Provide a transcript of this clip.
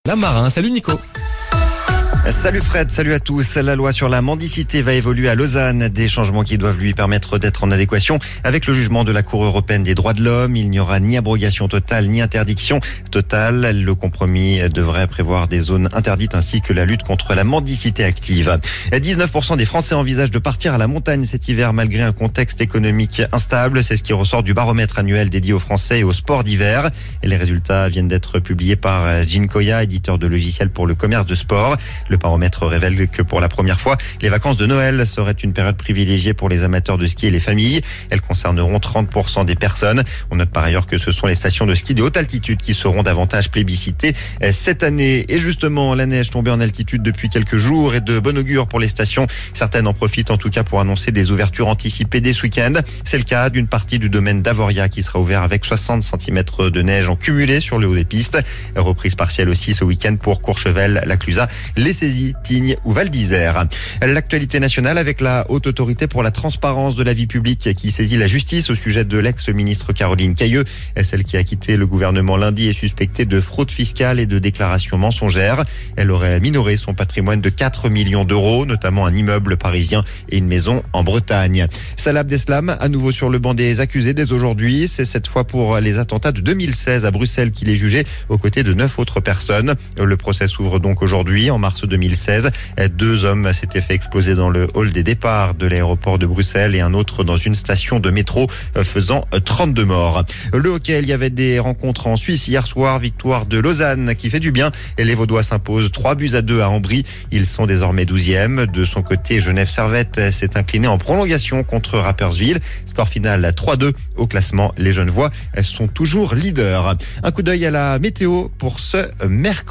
Marin. Salut Nico. Salut Fred, salut à tous. La loi sur la mendicité va évoluer à Lausanne. Des changements qui doivent lui permettre d'être en adéquation avec le jugement de la Cour européenne des droits de l'homme. Il n'y aura ni abrogation totale ni interdiction totale. Le compromis devrait prévoir des zones interdites ainsi que la lutte contre la mendicité active. 19% des Français envisagent de partir à la montagne cet hiver malgré un contexte économique instable. C'est ce qui ressort du baromètre annuel dédié aux Français et au sport d'hiver. Et les résultats viennent d'être publiés par Ginkoya, éditeur de logiciels pour le commerce de sport. Le baromètre révèle que pour la première fois, les vacances de Noël seraient une période privilégiée pour les amateurs de ski et les familles. Elles concerneront 30% des personnes. On note par ailleurs que ce sont les stations de ski de haute altitude qui seront davantage plébiscitées cette année. Et justement, la neige tombée en altitude depuis quelques jours est de bon augure pour les stations. Certaines en profitent en tout cas pour annoncer des ouvertures anticipées dès ce week-end. C'est le cas d'une partie du domaine d'Avoria qui sera ouvert avec 60 cm de neige en cumulé sur le haut des pistes. Reprise partielle aussi ce week-end pour Courchevel, la Clusaz, les Saisies, Tignes ou Val d'Isère. L'actualité nationale avec la Haute Autorité pour la transparence de la vie publique qui saisit la justice au sujet de l'ex-ministre Caroline Cayeux. Celle qui a quitté le gouvernement lundi est suspectée de fraude fiscale et de déclarations mensongères. Elle aurait minoré son patrimoine de 4 millions d'euros, notamment un immeuble parisien et une maison en Bretagne. Salah Abdeslam, à nouveau sur le banc des accusés dès aujourd'hui. C'est cette fois pour les attentats de 2016 à Bruxelles qu'il est jugé aux côtés de 9 autres personnes. Le procès s'ouvre donc aujourd'hui. En mars 2016, 2 hommes s'étaient fait exploser dans le hall des départs de l'aéroport de Bruxelles et un autre dans une station de métro, faisant 32 morts. Le hockey, il y avait des rencontres en Suisse hier soir. Victoire de Lausanne qui fait du bien. Et les Vaudois s'imposent 3-2 à Ambry. Ils sont désormais 12e. De son côté, Genève Servette s'est incliné en prolongation contre Rapperswil. Score final 3-2 au classement. Les Genevois sont toujours leaders. Un coup d'œil à la météo pour ce mercredi.